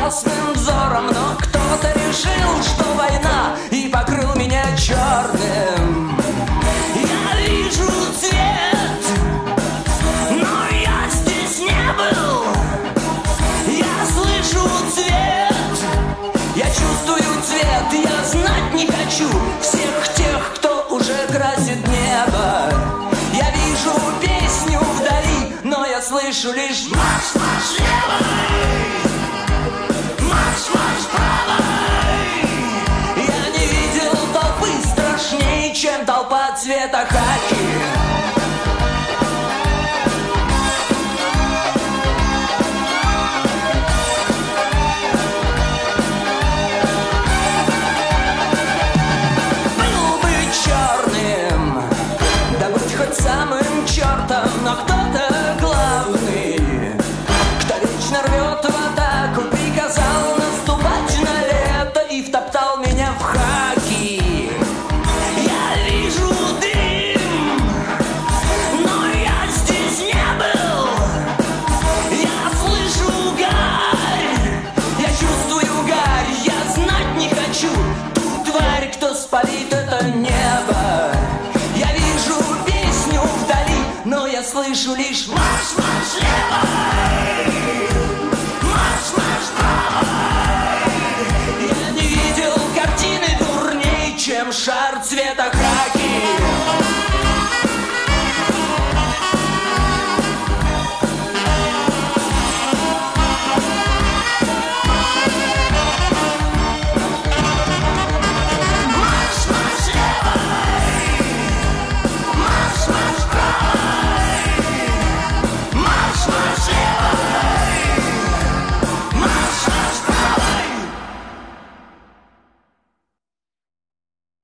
ясным взором, но кто-то решил, что война, и покрыл меня черным. Я вижу цвет, но я здесь не был. Я слышу цвет, я чувствую цвет, я знать не хочу всех тех, кто уже красит небо. Я вижу песню вдали, но я слышу лишь марш, марш левый, марш, марш правый. Я не видел толпы страшнее, чем толпа цвета хаки. Самым чертом, но кто-то главный, кто вечно рвет в атаку, приказал наступать на лето и втоптал меня в хаки. Я вижу дым, но я здесь не был. Я слышу гарь, я чувствую гарь, я знать не хочу ту тварь, кто спалит это небо. Я вижу песню вдали, но я слышу лишь марш, марш левый, марш, марш правый. Я не видел картины дурней, чем шар цвета хаки.